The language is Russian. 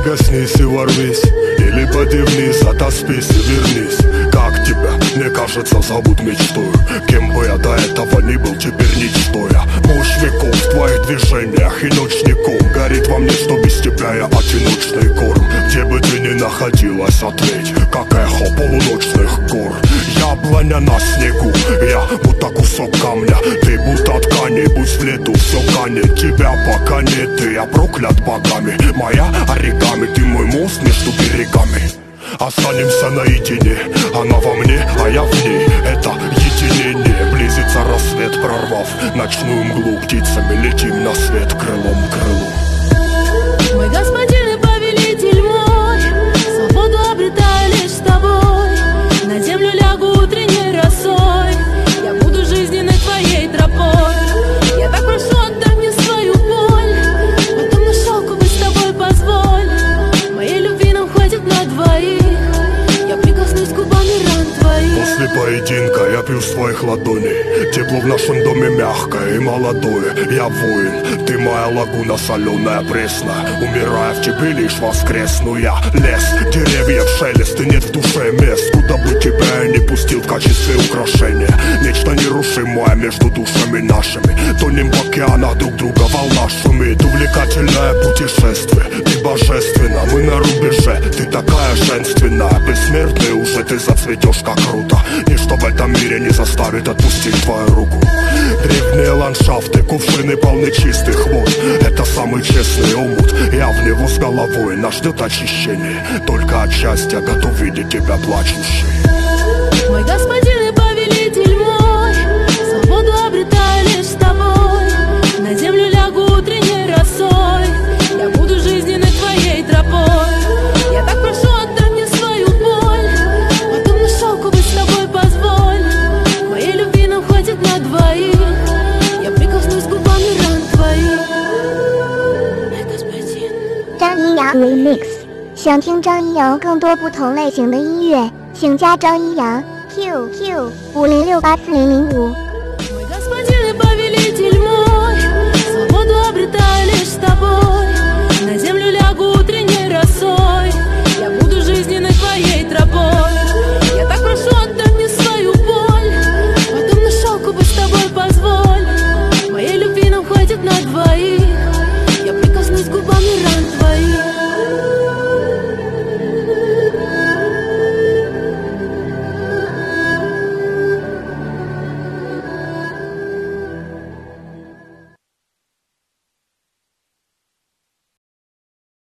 Прикоснись и ворвись, или пади вниз, отоспись и вернись. Как тебя, мне кажется, зовут мечтою. Кем бы я до этого ни был, теперь ничто я. Мощь веков в твоих движениях и ночником горит во мне, что без тебя я одиночный корм. Где бы ты ни находилась, ответь, как эхо полуночных гор. Яблоня на снегу, я будто кусок камня. Ты будто ткани, пусть в лету все канет. Тебя пока нет, и я проклят богами. Моя оригами, ты мой мост между берегами. Останемся наедине, она во мне, а я в ней. Это единение, близится рассвет, прорвав ночную мглу. Птицами летим на свет, крылом к крылу. Мой господин и повелитель мой, свободу обретаю лишь с тобой. На землю лягу утренней росой, я буду жизненной твоей тропой. Я так прошу, отдай мне свою боль, потом на шелку быть с тобой позволь. Моей любви нам хватит на двоих, я прикоснусь губами ран твоих. После поединка я пью с твоих ладоней. Тепло в нашем доме мягкое и молодое. Я воин, ты моя лагуна соленая, пресная. Умирая в тебе лишь воскресну я. Лес, деревьев шелест, и нет в душе мест, куда бы тебя я не пустил в качестве украшения. Нечто нерушимое между душами нашими. Тонем в океанах друг друга, волна шумит. Увлекательное путешествие, ты божественна, мы на рубеже. Ты такая женственная, бессмертный уже ты зацветешь как круто. Ничто в этом мире не заставит отпустить твою руку. Древние ландшафты, кувшины полны чистых вод. Это самый честный омут, я в него с головой. Нас ждет очищение, только от счастья готов видеть тебя плачущей. Мой господин и повелитель мой, свободу обретаю лишь с тобой. На землю лягу утренней росой, я буду жизненной твоей тропой. Я так прошу, отдай мне свою боль, потом на шелку быть с тобой позволь. Моей любви нам хватит на двоих, я прикоснусь губами ран твоих. Мой господин。 张一阳 Remix， 想听张一阳更多不同类型的音乐，请加张一阳 QQ 50684005。 Мой господин и повелитель